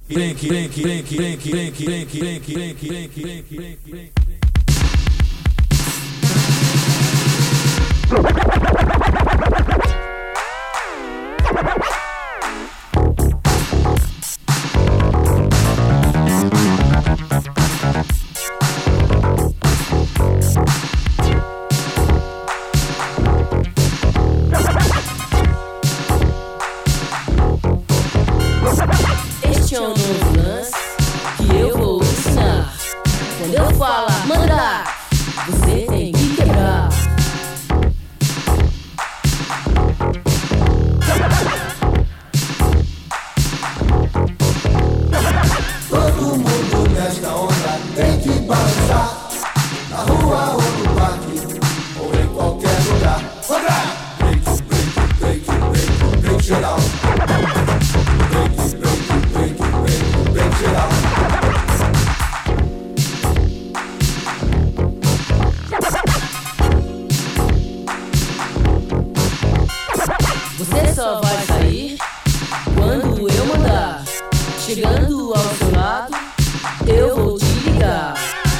Este é um novo lance que eu vou ensinar. Quando eu falar mandar, você tem que quebrar. Todo mundo nesta onda tem que balançar. Na rua ou no parque ou em qualquer lugar. Break, break, break, break, break geral. Break, break, break, break, break geral. Você só vai sair quando eu mandar. Chegando ao seu lado, eu vou te ligar.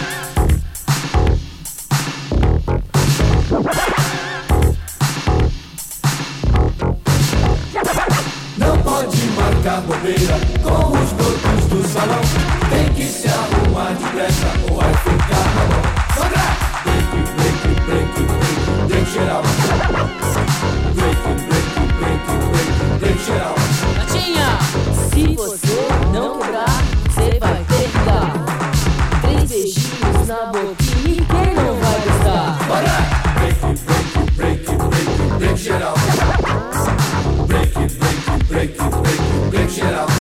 Não pode marcar bobeira com os brotos do salão. Tem que se arrumar depressa ou vai ficar na mão. Break, break, break, break, break geral.